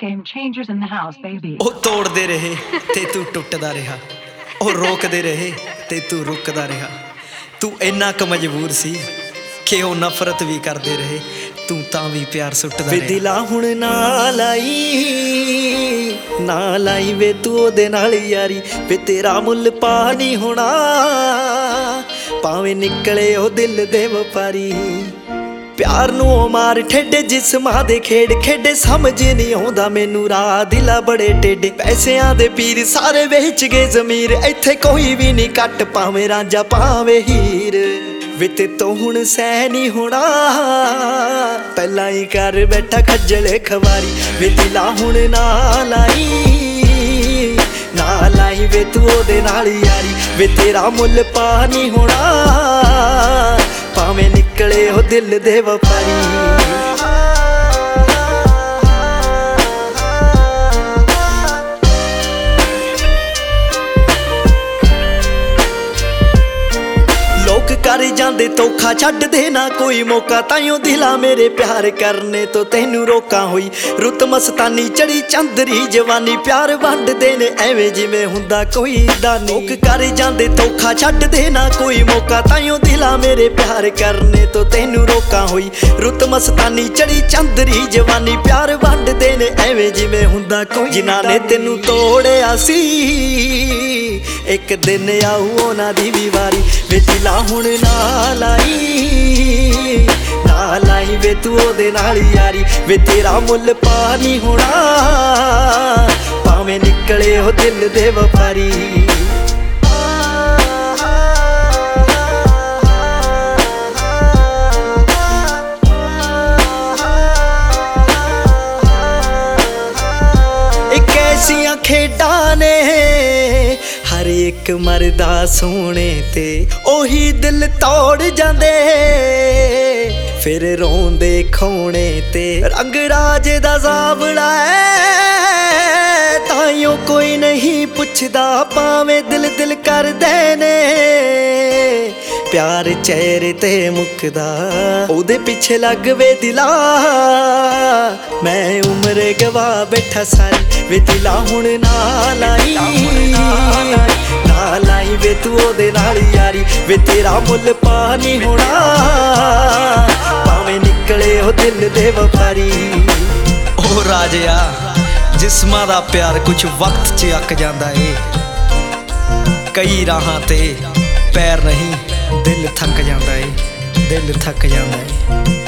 game changers in the house, baby. ਉਹ ਤੋੜਦੇ ਰਹੇ ਤੇ ਤੂੰ ਟੁੱਟਦਾ ਰਿਹਾ, ਉਹ ਰੋਕਦੇ ਰਹੇ ਤੇ ਤੂੰ ਰੁਕਦਾ ਰਿਹਾ। ਤੂੰ ਇੰਨਾ ਕੁ ਮਜਬੂਰ ਸੀ ਕਿ ਉਹ ਨਫ਼ਰਤ ਵੀ ਕਰਦੇ ਰਹੇ, ਤੂੰ ਤਾਂ ਵੀ ਪਿਆਰ ਸੁੱਟਦਾ ਰਿਹਾ। ਵੇ ਦਿਲਾਂ ਹੁਣ ਨਾ ਲਾਈ ਵੇ ਤੂੰ ਉਹਦੇ ਨਾਲ ਯਾਰੀ, ਵੇ ਤੇਰਾ ਮੁੱਲ ਪਾ ਨਹੀਂ ਹੋਣਾ ਭਾਵੇਂ ਨਿਕਲੇ ਉਹ ਦਿਲ ਦੇ ਵਪਾਰੀ। ਪਿਆਰ ਨੂੰ ਉਹ ਮਾਰ ਠੇਡੇ ਜਿਸਮਾਂ ਦੇ ਖੇਡ ਖੇਡੇ, ਸਮਝ ਨਹੀਂ ਆਉਂਦਾ ਮੈਨੂੰ ਰਾਹ ਦਿਲਾ ਬੜੇ ਟੇਡੇ। ਪੈਸਿਆਂ ਦੇ ਪੀਰ ਸਾਰੇ ਵੇਚ ਗਏ ਜ਼ਮੀਰ, ਇੱਥੇ ਕੋਈ ਵੀ ਨਹੀਂ ਕੱਟ ਭਾਵੇਂ ਰਾਂਝਾ ਭਾਵੇਂ ਹੀਰ। ਵੇ ਤੇ ਤੋਂ ਹੁਣ ਸਹਿ ਨਹੀਂ ਹੋਣਾ ਪਹਿਲਾਂ ਹੀ ਕਰ ਬੈਠਾ ਖੱਜਲ ਖਵਾਰੀ। ਵੇ ਦਿਲਾਂ ਹੁਣ ਨਾ ਲਾਈ ਵੇ ਤੂੰ ਉਹਦੇ ਨਾਲ ਯਾਰੀ, ਵੇ ਤੇਰਾ ਮੁੱਲ ਪਾ ਨਹੀਂ ਹੋਣਾ ਭਾਵੇਂ ਨਿਕਲੇ ਉਹ ਦਿਲ ਦੇ ਵਪਾਰੀ। ਲੋਕ ਕਰ ਜਾਂਦੇ ਧੋਖਾ, ਛੱਡਦੇ ਨਾ ਕੋਈ ਮੌਕਾ, ਤਾਈਓ ਦਿਲਾਂ ਮੇਰੇ ਪਿਆਰ ਕਰਨੇ ਤੋਂ ਤੈਨੂੰ ਰੋਕਾਂ ਹੋਈ। ਰੁੱਤ ਮਸਤਾਨੀ ਚੜੀ ਚੰਦਰੀ ਜਵਾਨੀ, ਪਿਆਰ ਵੰਡਦੇ ਨੇ ਐਵੇਂ ਜਿਵੇਂ ਹੁੰਦਾ ਕੋਈ ਦਾਨੀ। ਲੋਕ ਕਰ ਜਾਂਦੇ ਧੋਖਾ, ਛੱਡਦੇ ਨਾ ਕੋਈ ਮੌਕਾ, ਤਾਈਓ ਦਿਲਾਂ ਮੇਰੇ ਪਿਆਰ ਕਰਨੇ ਤੋਂ ਤੈਨੂੰ ਰੋਕਾਂ ਹੋਈ। ਰੁੱਤ ਮਸਤਾਨੀ ਚੜੀ ਚੰਦਰੀ ਜਵਾਨੀ, ਪਿਆਰ ਵੰਡਦੇ ਨੇ ਐਵੇਂ ਜਿਵੇਂ ਹੁੰਦਾ ਕੋਈ। ਜਿਨ੍ਹਾਂ ਨੇ ਤੈਨੂੰ ਤੋੜਿਆ ਸੀ ਇੱਕ ਦਿਨ ਆਊ ਉਹਨਾਂ ਦੀ ਵੀ ਵਾਰੀ। ਵੇ ਦਿਲਾਂ ਹੁਣ ਨਾ ਲਾਈ ਵੇ ਤੂੰ ਉਹਦੇ ਨਾਲ ਯਾਰੀ, ਵੇ ਤੇਰਾ ਮੁੱਲ ਪਾ ਨਹੀਂ ਹੋਣਾ ਭਾਵੇਂ ਨਿਕਲੇ ਉਹ ਦਿਲ ਦੇ ਵਪਾਰੀ। ਇੱਕ ਐਸੀਆਂ ਖੇਡਾਂ ਨੇ ਹਰ ਇੱਕ ਮਰਦਾ ਸੋਹਣੇ ਤੇ ਉਹੀ ਦਿਲ ਤੋੜ ਜਾਂਦੇ, ਫਿਰ ਰੋਂਦੇ ਖੋਣੇ ਤੇ। ਰੰਗ ਰਾਜੇ ਦਾ ਸਾਵਲਾ ਹੈ ਤਾਈਓ ਕੋਈ ਨਹੀਂ ਪੁੱਛਦਾ, ਭਾਵੇਂ ਦਿਲ ਦਿਲ ਕਰਦੇ ਨੇ ਪਿਆਰ ਚਿਹਰੇ ਤੇ ਮੁੱਕਦਾ। ਉਹਦੇ ਪਿੱਛੇ ਲੱਗ ਵੇ ਦਿਲਾ ਮੈਂ ਉਮਰ ਗਵਾ ਬੈਠਾ ਸਾਰੀ। ਵੇ ਦਿਲਾਂ ਹੁਣ ਨਾ ਲਾਈ ਵੇ ਤੂੰ ਉਹਦੇ ਨਾਲ ਯਾਰੀ, ਵੇ ਤੇਰਾ ਮੁੱਲ ਪਾ ਨਹੀਂ ਹੋਣਾ ਭਾਵੇਂ ਨਿਕਲੇ ਉਹ ਦਿਲ ਦੇ ਵਪਾਰੀ। ਉਹ ਰਾਜਿਆ ਜਿਸਮਾਂ ਦਾ ਪਿਆਰ ਕੁਛ ਵਕਤ 'ਚ ਅੱਕ ਜਾਂਦਾ ਏ, ਕਈ ਰਾਹਾਂ ਤੇ ਪੈਰ ਨਹੀਂ ਦਿਲ ਥੱਕ ਜਾਂਦਾ ਏ, ਦਿਲ ਥੱਕ ਜਾਂਦਾ ਏ।